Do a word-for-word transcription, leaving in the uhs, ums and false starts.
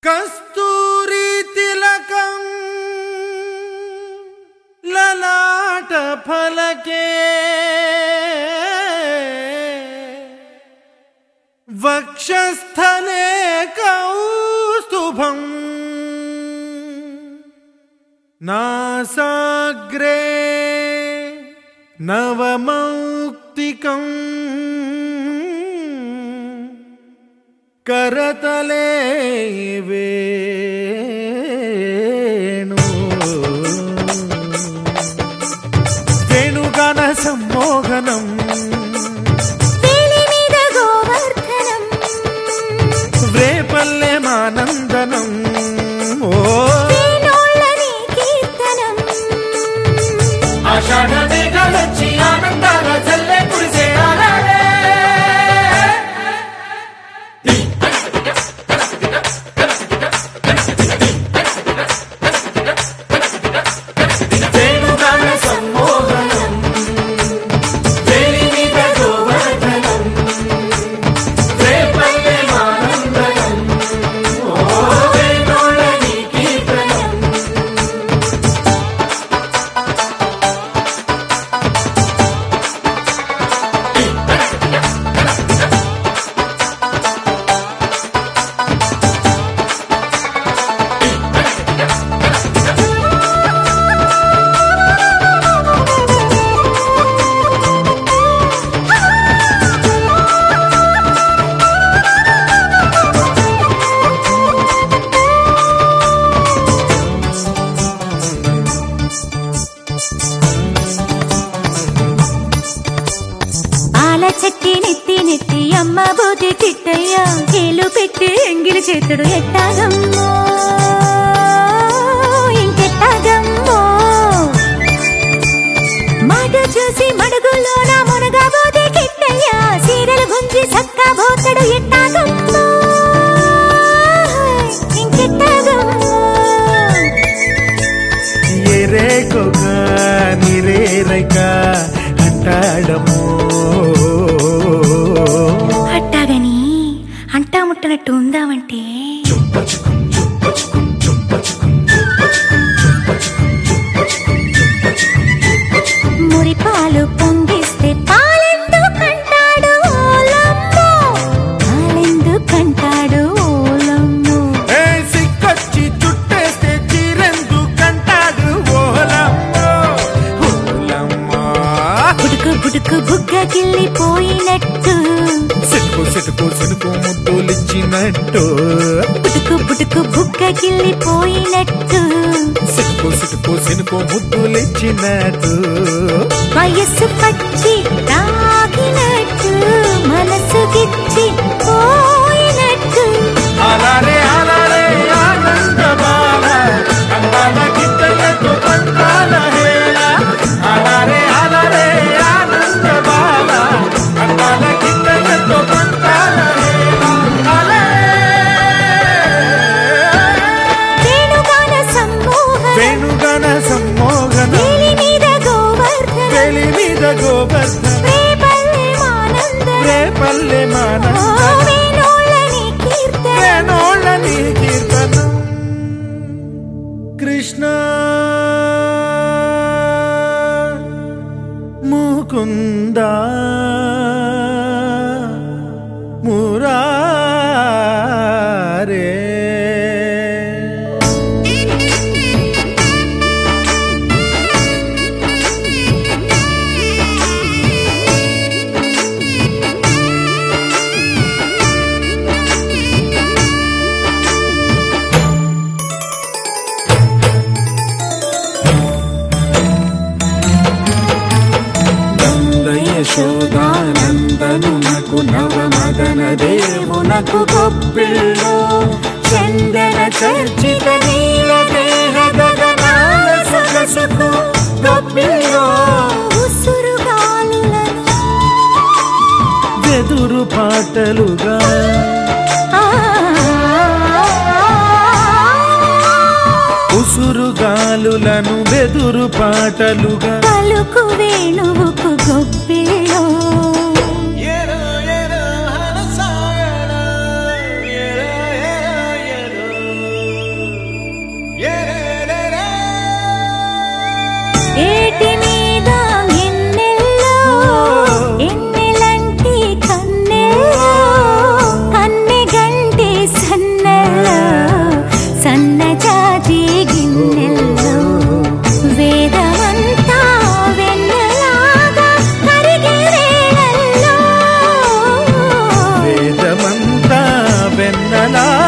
కస్తూరి తిలకం లలాట ఫలకే వక్షస్థలే కౌస్తుభం నాసాగ్రే నవమౌక్తికం करतले वेणु वेणुगान सम्मोहनम् वेलिमीद गोवर्धनम् व्रेपल्ले मानन्दनम् ओ वेणोळ्ळनि कीर्तनम् आषाढ मेघलच्चि आनन्दाल जल्ले कुरिसे आलाडे చెట్టి నెత్తి నెత్తి అమ్మ బోటి చిట్టయ్య కేలు పెట్టి ఎంగిలి చేతుడు ఎట్టాగమ్మో ఇంకెట్టాగమ్మో మాట చూసి మడుగులోన మునగా బోటి కిట్టయ్య సీరలు గుంజి సక్కా బోతడు ఎట్టాగమ్మో ఇంకెట్టాగమ్మో ఎరే కొక నిరే రైక అంటాడమో అట్టాగని అంటా ముట్టనట్టు ఉందామంటే మురిపాలు పొంగిస్తే పాలెందు కంటాడు ఓలమ్మో పాలెందు కంటాడు ఓలమ్మో సిక్కొచ్చి చుట్టేస్తే చీరెందు కంటాడు ఓలమ్మో ఓలమ్మో బుడుకు బుడుకు బుగ్గ గిల్లిపోయినట్టు సిటుకు సిటుకు సిటుకు ముద్దులిచ్చినట్టు బుడుకు బుడుకు బుగ్గ గిల్లిపోయినట్టు సిటుకు సిటుకు సినుకు ముద్దులిచ్చినట్టు వయస్సు పచ్చి తాగినట్టు మనసు గిచ్చి పోయినట్టు అలారే అలారే ఆనంద బాల అందాల గిట్టలతో పంతాల హేళ అలారే అలారే ఆనంద బాల అందాల గిట్టలతో పంతాల హేళ వేణుగాన సమ్మోహన వేణుగాన సమ్మోహన వేలి మీద గోవర్ధన వేలి మీద గోవర్ధన రేపల్లె మానందన రేపల్లె మానందన వేణోళ్ళని కీర్తన వేణోళ్ళని కీర్తనం కృష్ణ ముకుంద మురారే యశోదానందనునకు నవమదన దేవునకు గొప్పిళ్ళో చందన చర్చిత నీల దేహ గగనాల సొగసుకు గొప్పిళ్ళో ఉసురుగాలులను వెదురు పాటలుగా ఉసురుగాలులను వెదురు పాటలుగా పలుకు వేణువుకు గొప్పిళ్ళో నా